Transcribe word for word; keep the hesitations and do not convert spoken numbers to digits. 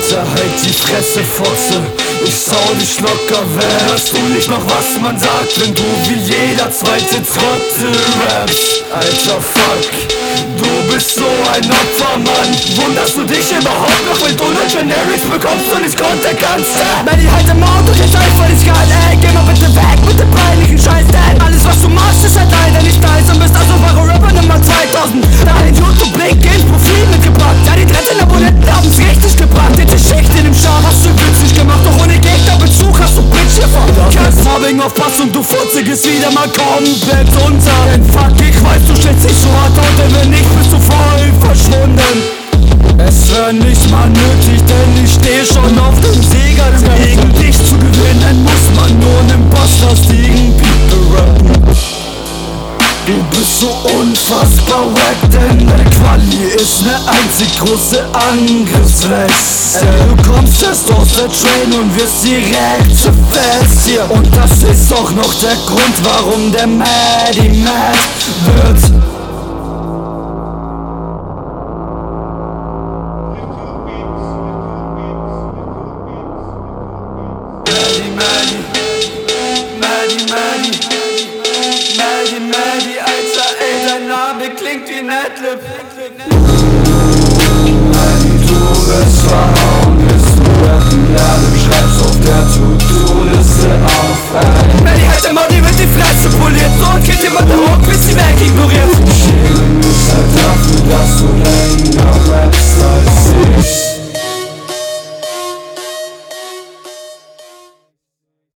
Alter, halt die Fresse, Fotze, ich sau dich locker weg. Hörst du nicht noch, was man sagt, wenn du wie jeder zweite Trottel rappst? Alter, fuck, du bist so ein Opfermann. Wunderst du dich überhaupt noch, wenn du nur Generics bekommst und nicht Content kannst? Manny, halt im Maul, du kriegst euch voll die Skala, ey. Geh mal bitte weg mit dem peinlichen Scheiß, denn alles was du machst ist halt leider nicht nice und bist also wahre Rapper Nummer zweitausend. Da den YouTube-Link ins Profil mitgebracht. Ja, die dreizehn Abonnenten haben's richtig gebracht. Die Schicht in dem Schar hast du witzig gemacht, doch ohne Gegnerbezug hast du Bitch hier verkackt. Mobbing auf Pass und du furzig ist wieder mal komplett unter. Denn fuck, ich weiß, du stellst dich so hart auf, denn wenn nicht, bist du voll verschwunden. Es wär nicht mal nötig, denn ich steh schon auf dem Sieger. Gegen dich zu gewinnen, muss man nur nen Bastard-Stiegen People rappen. Du bist so unfassbar wack, denn deine Quali ist ne einzig große Angriffsweste. Du kommst erst aus der Train und wirst direkt zerfetzt hier. Und das ist auch noch der Grund, warum der Maddie mad wird. Maddie, Maddie, Maddie, Maddie, Maddie, Maddie, Alter, ey, dein Name klingt wie Madlib.